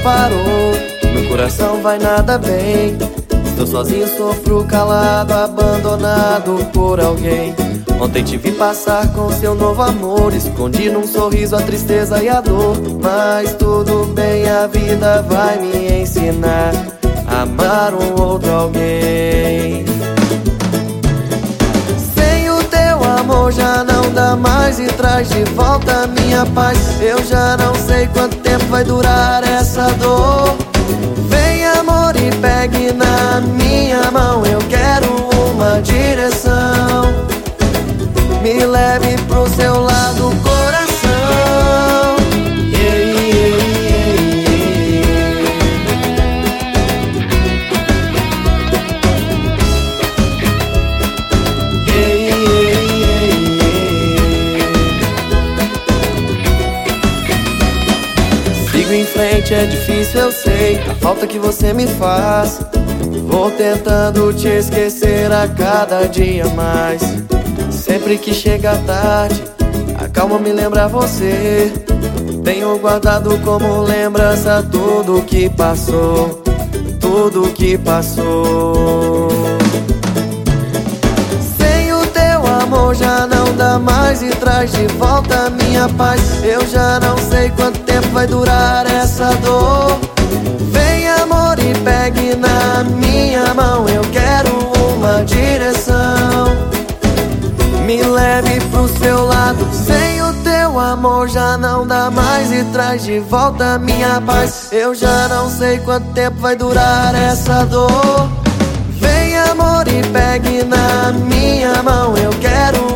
parou, meu coração vai nada bem. Estou sozinho, sofro calado, abandonado por alguém. Ontem te vi passar com seu novo amor, escondi num sorriso a tristeza e a dor. Mas tudo bem, a vida vai me ensinar a amar um outro alguém. Sem o teu amor já não dá mais e traz de volta a minha paz. Eu já não sei quanto tempo vai durar essa dor. Vem amor e pegue na minha mão, eu quero uma direção. Me leve pro seu lado, coração. Yeah, yeah, yeah, yeah. Sigo em frente, é difícil, eu sei, a falta que você me faz. Vou tentando te esquecer a cada dia mais. Sempre que chega a tarde, a calma me lembra você. Tenho guardado como lembrança tudo que passou, tudo que passou. Sem o teu amor já não dá mais e traz de volta a minha paz. Eu já não sei quanto tempo vai durar essa dor. Vem amor e pegue na minha mão, eu quero uma direção. Me leve pro seu lado. Sem o teu amor já não dá mais e traz de volta a minha paz. Eu já não sei quanto tempo vai durar essa dor. Vem amor e pegue na minha mão, eu quero